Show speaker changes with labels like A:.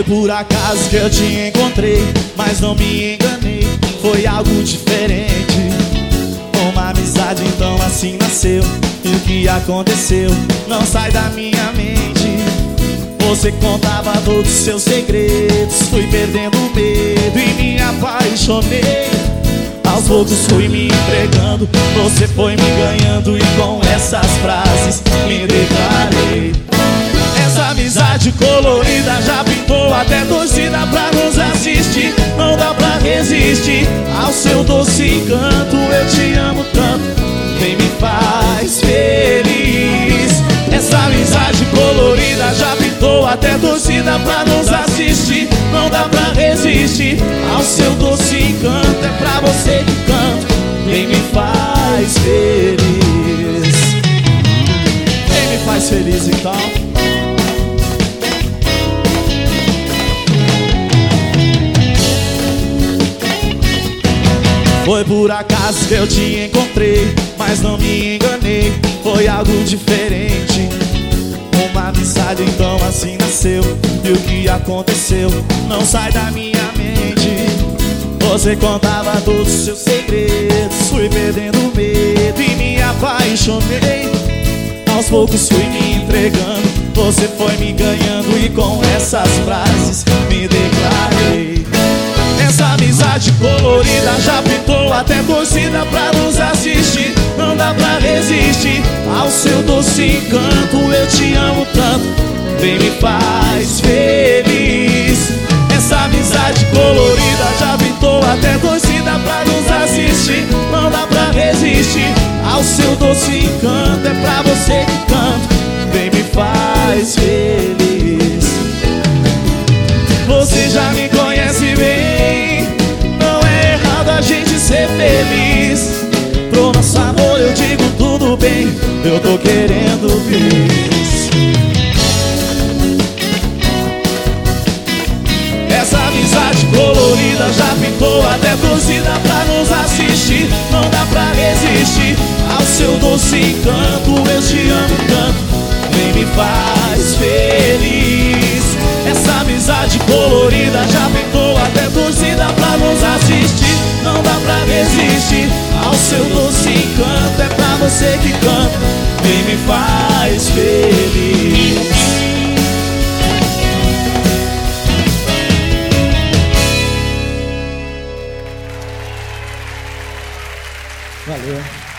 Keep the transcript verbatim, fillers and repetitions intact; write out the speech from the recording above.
A: Foi por acaso que eu te encontrei, mas não me enganei, foi algo diferente. Uma amizade então assim nasceu, e o que aconteceu não sai da minha mente. Você contava todos os seus segredos, fui perdendo o medo e me apaixonei. Aos poucos fui me entregando, você foi me ganhando, e com essas frases me declarei. Essa amizade colorida já pintou até torcida pra nos assistir. Não dá pra resistir ao seu doce encanto. Eu te amo tanto, vem me faz feliz. Essa amizade colorida já pintou até torcida pra nos assistir. Não dá pra resistir ao seu doce encanto. É pra você que canto, vem me faz feliz. Vem me faz feliz então. Foi por acaso que eu te encontrei, mas não me enganei, foi algo diferente. Uma amizade então assim nasceu, e o que aconteceu não sai da minha mente. Você contava todos os seus segredos, fui perdendo o medo e me apaixonei. Aos poucos fui me entregando, você foi me ganhando, e com essas frases me declarei. Essa amizade colorida já pintou até torcida pra nos assistir. Não dá pra resistir ao seu doce encanto. Eu te amo tanto, vem me faz feliz. Essa amizade colorida já pintou até torcida pra nos assistir. Não dá pra resistir ao seu doce encanto. É pra você que canto, vem me faz feliz. Você já me conhece bem, não é errado a gente ser feliz. Pro nosso amor eu digo tudo bem, eu tô querendo bis. Essa amizade colorida já pintou até torcida pra nos assistir. Não dá pra resistir ao seu doce encanto. Eu te amo tanto, vem me faz feliz. Essa amizade colorida já pintou até torcida pra nos assistir. Não dá pra resistir ao seu doce encanto. É pra você que canta, vem me faz feliz. Valeu.